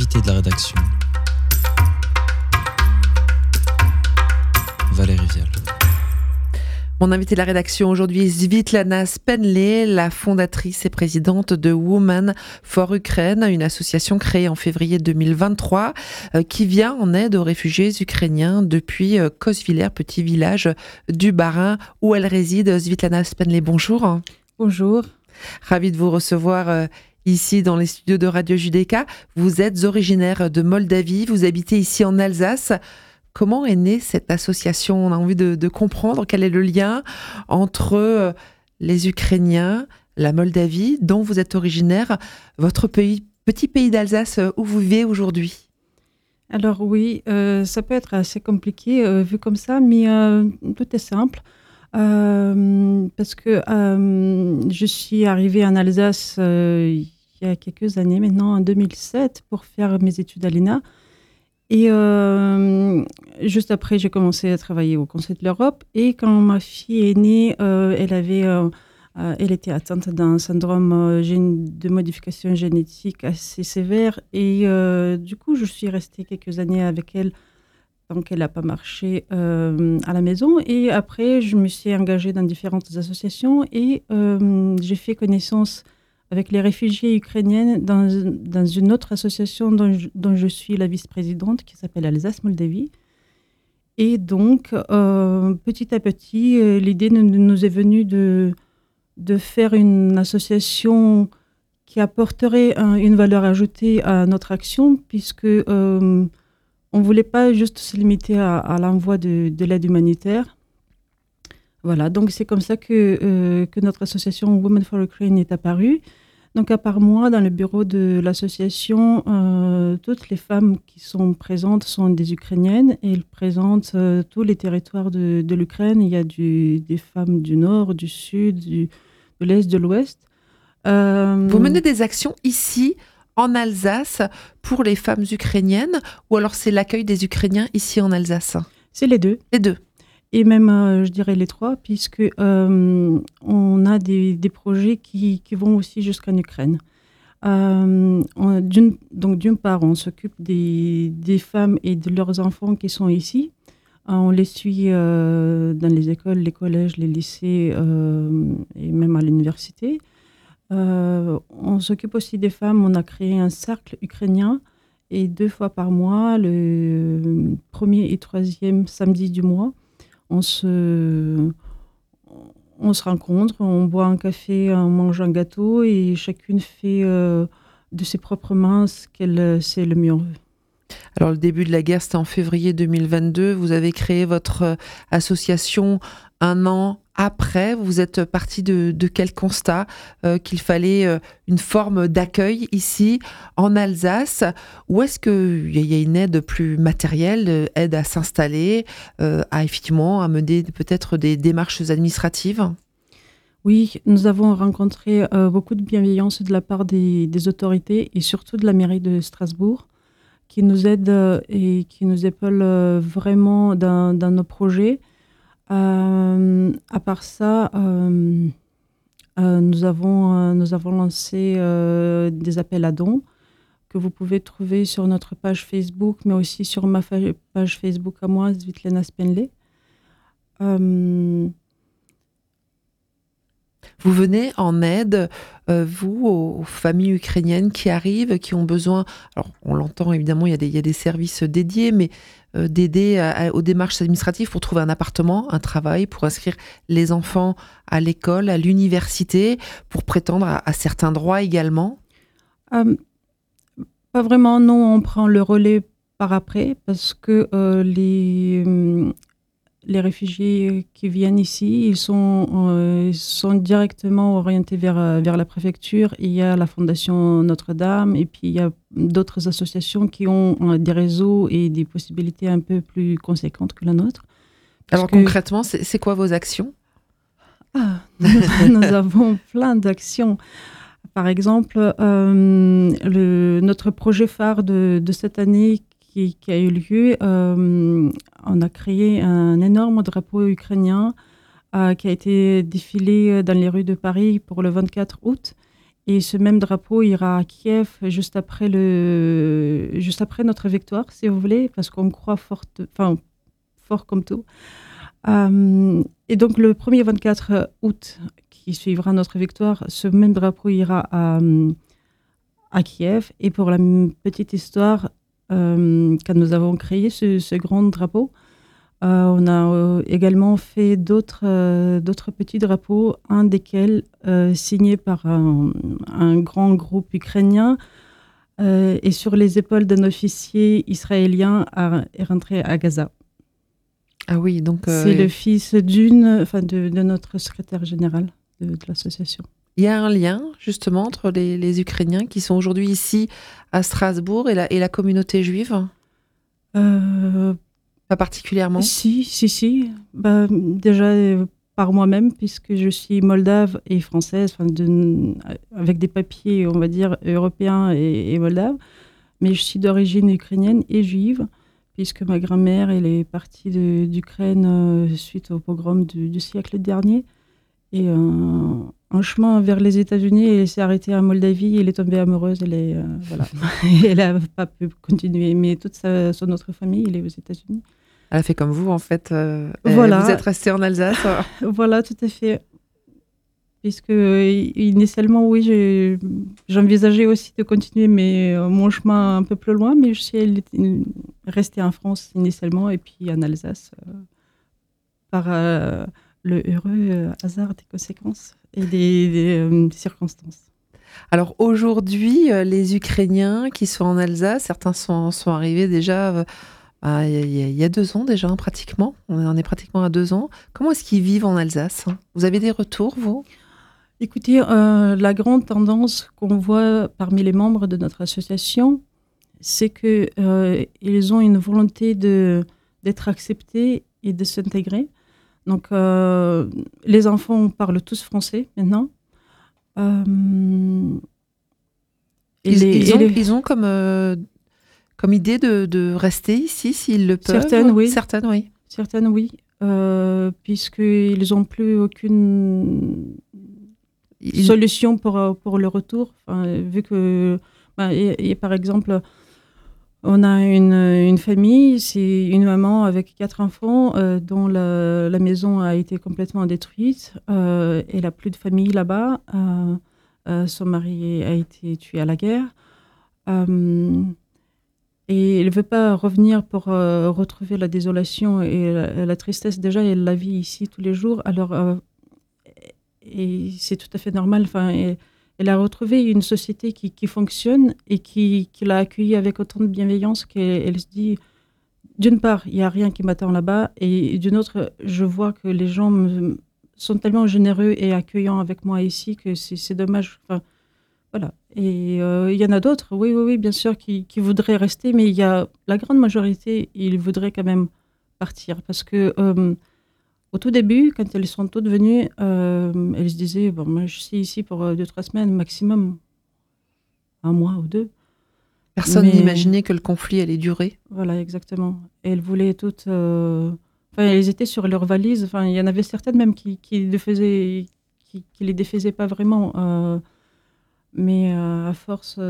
invité de la rédaction, Valérie Vial. Mon invité de la rédaction aujourd'hui est Svitlana Spenley, la fondatrice et présidente de Women for Ukraine, une association créée en février 2023 qui vient en aide aux réfugiés ukrainiens depuis Kosviller, petit village du Bas-Rhin où elle réside. Svitlana Spenley, bonjour. Bonjour. Ravie de vous recevoir ici dans les studios de Radio Judéka. Vous êtes originaire de Moldavie, vous habitez ici en Alsace. Comment est née cette association ? On a envie de comprendre quel est le lien entre les Ukrainiens, la Moldavie, dont vous êtes originaire, votre petit pays d'Alsace où vous vivez aujourd'hui. Alors oui, ça peut être assez compliqué vu comme ça, mais tout est simple. Parce que je suis arrivée en Alsace il y a quelques années maintenant, en 2007, pour faire mes études à l'ENA. Et juste après, j'ai commencé à travailler au Conseil de l'Europe. Et quand ma fille est née, elle était atteinte d'un syndrome de modification génétique assez sévère. Et du coup, je suis restée quelques années avec elle tant qu'elle n'a pas marché à la maison. Et après, je me suis engagée dans différentes associations et j'ai fait connaissance avec les réfugiés ukrainiennes dans une autre association dont je suis la vice-présidente, qui s'appelle Alsace-Moldavie. Et donc, petit à petit, l'idée nous est venue de faire une association qui apporterait une valeur ajoutée à notre action, puisque on ne voulait pas juste se limiter à l'envoi de l'aide humanitaire. Voilà, donc c'est comme ça que notre association Women for Ukraine est apparue. Donc, à part moi, dans le bureau de l'association, toutes les femmes qui sont présentes sont des Ukrainiennes et elles présentent tous les territoires de l'Ukraine. Il y a des femmes du nord, du sud, de l'est, de l'ouest. Vous menez des actions ici, en Alsace, pour les femmes ukrainiennes, ou alors c'est l'accueil des Ukrainiens ici en Alsace ? C'est les deux. Les deux. Et même, je dirais les trois, puisque on a des projets qui vont aussi jusqu'en Ukraine. D'une part, on s'occupe des femmes et de leurs enfants qui sont ici. On les suit dans les écoles, les collèges, les lycées et même à l'université. On s'occupe aussi des femmes. On a créé un cercle ukrainien et 2 fois par mois, le 1er et 3e samedi du mois, on se rencontre, on boit un café, on mange un gâteau et chacune fait de ses propres mains ce qu'elle sait le mieux. Alors, le début de la guerre, c'était en février 2022. Vous avez créé votre association un an après. Vous êtes parti de quel constat qu'il fallait une forme d'accueil ici, en Alsace? Ou est-ce qu'il y a une aide plus matérielle, aide à s'installer, à mener peut-être des démarches administratives? Oui, nous avons rencontré beaucoup de bienveillance de la part des autorités et surtout de la mairie de Strasbourg, qui nous aide et qui nous épaule vraiment dans nos projets. À part ça, nous avons lancé des appels à dons que vous pouvez trouver sur notre page Facebook, mais aussi sur ma page Facebook à moi, Svitlana Spenley. Vous venez en aide, vous, aux familles ukrainiennes qui arrivent, qui ont besoin... Alors, on l'entend évidemment, il y a des services dédiés, mais d'aider aux démarches administratives pour trouver un appartement, un travail, pour inscrire les enfants à l'école, à l'université, pour prétendre à certains droits également. Pas vraiment, non, on prend le relais par après, parce que les réfugiés qui viennent ici, ils sont directement orientés vers la préfecture. Il y a la Fondation Notre-Dame et puis il y a d'autres associations qui ont des réseaux et des possibilités un peu plus conséquentes que la nôtre. Alors concrètement, c'est quoi vos actions ? Nous avons plein d'actions. Par exemple, notre projet phare de cette année qui a eu lieu, on a créé un énorme drapeau ukrainien qui a été défilé dans les rues de Paris pour le 24 août. Et ce même drapeau ira à Kiev juste après notre victoire, si vous voulez, parce qu'on croit fort comme tout. Et donc, le 1er 24 août, qui suivra notre victoire, ce même drapeau ira à Kiev. Et pour la petite histoire, quand nous avons créé ce grand drapeau, on a également fait d'autres petits drapeaux, un desquels signé par un grand groupe ukrainien et sur les épaules d'un officier israélien est rentré à Gaza. Ah oui, donc... C'est le fils de notre secrétaire général de l'association. Il y a un lien, justement, entre les Ukrainiens qui sont aujourd'hui ici à Strasbourg et la communauté juive Pas particulièrement. Si. Déjà, par moi-même, puisque je suis moldave et française, avec des papiers, on va dire, européens et moldaves. Mais je suis d'origine ukrainienne et juive, puisque ma grand-mère, elle est partie d'Ukraine suite au pogrom du siècle dernier. Et en chemin vers les États-Unis, elle s'est arrêtée en Moldavie, elle est tombée amoureuse, voilà. Elle n'a pas pu continuer, mais toute son autre famille, elle est aux États-Unis. Elle a fait comme vous, en fait. Voilà. Vous êtes restée en Alsace. Voilà, tout à fait. Puisque initialement, oui, j'envisageais aussi de continuer mon chemin un peu plus loin, mais je suis restée en France initialement et puis en Alsace par le heureux hasard des conséquences et des circonstances. Alors aujourd'hui, les Ukrainiens qui sont en Alsace, certains sont arrivés déjà il y a 2 ans déjà, pratiquement. On en est pratiquement à 2 ans. Comment est-ce qu'ils vivent en Alsace ? Vous avez des retours, vous ? Écoutez, la grande tendance qu'on voit parmi les membres de notre association, c'est qu'ils ont une volonté d'être acceptés et de s'intégrer. Donc, les enfants parlent tous français maintenant. Ils ont comme idée de rester ici s'ils le peuvent. Certaines, oui. Certaines, oui. Puisqu'ils n'ont plus aucune solution pour le retour. Vu que, par exemple, on a une famille, c'est une maman avec 4 enfants dont la maison a été complètement détruite. Elle n'a plus de famille là-bas. Son mari a été tué à la guerre. Et elle ne veut pas revenir pour retrouver la désolation et la tristesse. Déjà, elle la vit ici tous les jours. Alors, et c'est tout à fait normal. Elle a retrouvé une société qui fonctionne et qui l'a accueillie avec autant de bienveillance qu'elle se dit, d'une part, il n'y a rien qui m'attend là-bas, et d'une autre, je vois que les gens sont tellement généreux et accueillants avec moi ici que c'est dommage. Voilà. Et il y en a d'autres, oui, bien sûr, qui voudraient rester, mais il y a la grande majorité, ils voudraient quand même partir. Parce que au tout début, quand elles sont toutes venues, elles se disaient, bon, moi je suis ici pour 2-3 semaines maximum, 1 mois ou 2. Personne n'imaginait que le conflit allait durer. Voilà, exactement. Et elles voulaient toutes... elles étaient sur leurs valises. Il y en avait certaines même qui les défaisaient pas vraiment. Mais à force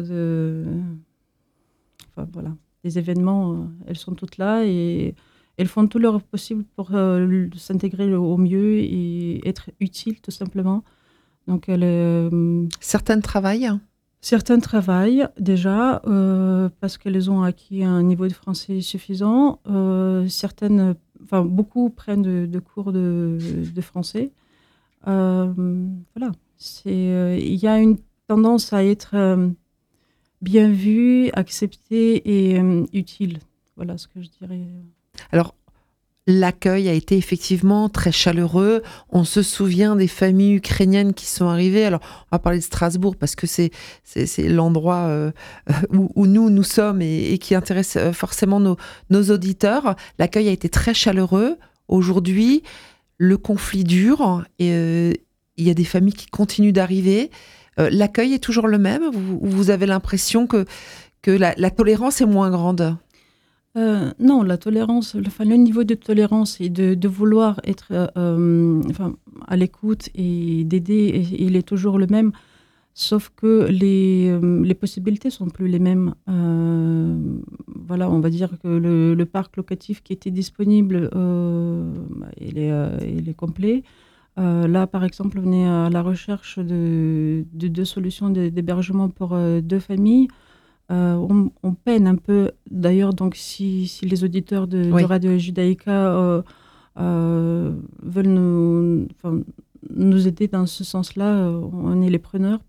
des événements, elles sont toutes là et elles font tout leur possible pour s'intégrer au mieux et être utiles, tout simplement. Donc, certaines travaillent. Certaines travaillent déjà parce qu'elles ont acquis un niveau de français suffisant. Beaucoup prennent de cours de français. Voilà. Il y a une tendance à être bien vu, accepté et utile. Voilà ce que je dirais. Alors, l'accueil a été effectivement très chaleureux. On se souvient des familles ukrainiennes qui sont arrivées. Alors, on va parler de Strasbourg parce que c'est l'endroit où nous sommes et qui intéresse forcément nos auditeurs. L'accueil a été très chaleureux. Aujourd'hui, le conflit dure et il y a des familles qui continuent d'arriver. L'accueil est toujours le même ou vous avez l'impression que la tolérance est moins grande ? Non, la tolérance, le niveau de tolérance et de vouloir être à l'écoute et d'aider, il est toujours le même. Sauf que les possibilités sont plus les mêmes. Voilà, on va dire que le parc locatif qui était disponible, il est complet. Là, par exemple, on est à la recherche de deux solutions d'hébergement pour deux familles. On peine un peu, d'ailleurs, donc si les auditeurs de Oui. Radio Judaïka veulent nous aider dans ce sens-là, on est les preneurs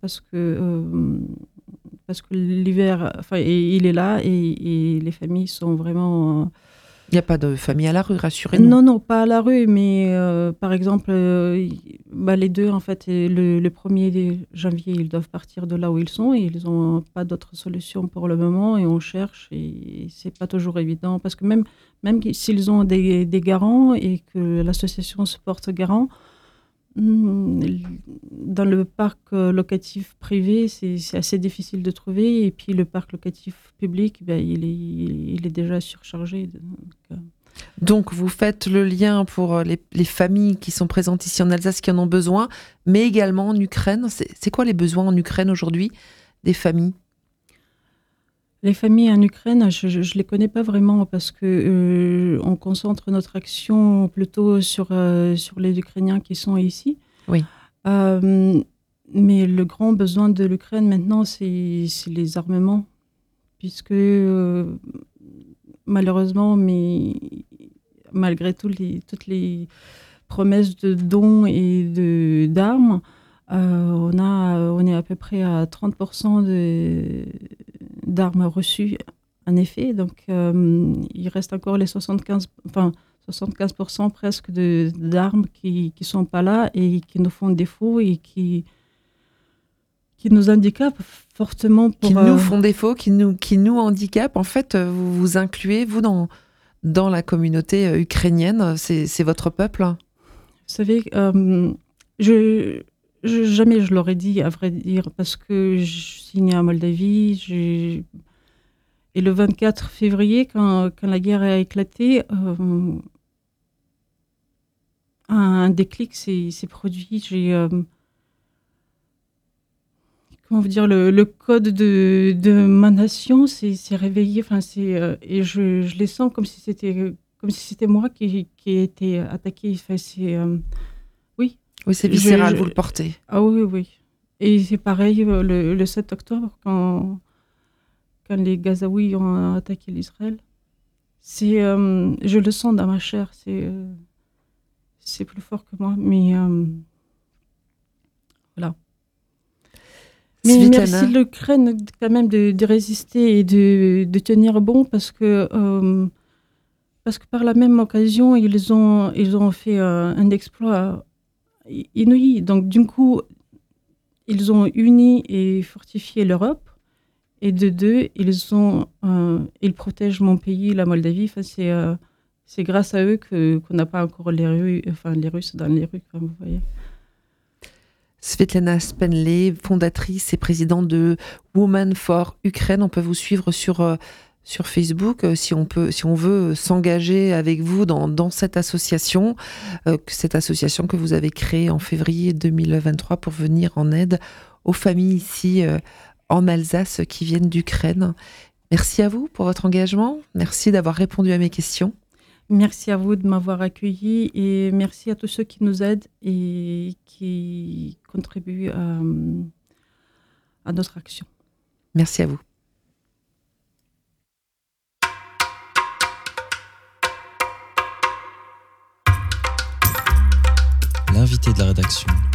parce que l'hiver, enfin, il est là et les familles sont vraiment. Il n'y a pas de famille à la rue, rassurez-nous. Non, pas à la rue, mais par exemple, les deux, en fait, et le 1er janvier, ils doivent partir de là où ils sont et ils n'ont pas d'autre solution pour le moment et on cherche et c'est pas toujours évident parce que même s'ils ont des garants et que l'association se porte garant, dans le parc locatif privé, c'est assez difficile de trouver et puis le parc locatif public, il est déjà surchargé. Donc, vous faites le lien pour les familles qui sont présentes ici en Alsace, qui en ont besoin, mais également en Ukraine. C'est quoi les besoins en Ukraine aujourd'hui des familles? Les familles en Ukraine, je ne les connais pas vraiment parce que on concentre notre action plutôt sur les Ukrainiens qui sont ici. Oui. Mais le grand besoin de l'Ukraine maintenant, c'est les armements, puisque malheureusement, mais malgré toutes les promesses de dons et d'armes, on est à peu près à 30% d'armes reçues, en effet. Donc, il reste encore les 75% presque d'armes qui ne sont pas là et qui nous font défaut et qui nous handicapent fortement. Qui nous font défaut, qui nous handicapent. En fait, vous vous incluez, vous, dans la communauté ukrainienne. C'est votre peuple. Vous savez, jamais je l'aurais dit, à vrai dire, parce que je suis née en Moldavie. Et le 24 février, quand la guerre a éclaté, un déclic s'est produit. Comment vous dire, le code de ma nation s'est réveillé. Et je les sens comme si c'était moi qui était attaquée. Oui. Oui, c'est viscéral, vous le portez. Ah oui. Et c'est pareil le 7 octobre, quand les Gazaouis ont attaqué l'Israël. Je le sens dans ma chair. C'est plus fort que moi. Mais voilà. Mais merci l'Ukraine quand même de résister et de tenir bon parce que par la même occasion, ils ont fait un exploit inouï. Donc, du coup, ils ont uni et fortifié l'Europe. Et de deux, ils protègent mon pays, la Moldavie. C'est grâce à eux qu'on n'a pas encore les Russes dans les rues, comme vous voyez. Svetlana Spenley, fondatrice et présidente de Women for Ukraine. On peut vous suivre sur Facebook si on veut s'engager avec vous dans cette association que vous avez créée en février 2023 pour venir en aide aux familles ici en Alsace qui viennent d'Ukraine. Merci à vous pour votre engagement. Merci d'avoir répondu à mes questions. Merci à vous de m'avoir accueilli et merci à tous ceux qui nous aident et qui contribuent à notre action. Merci à vous. L'invité de la rédaction.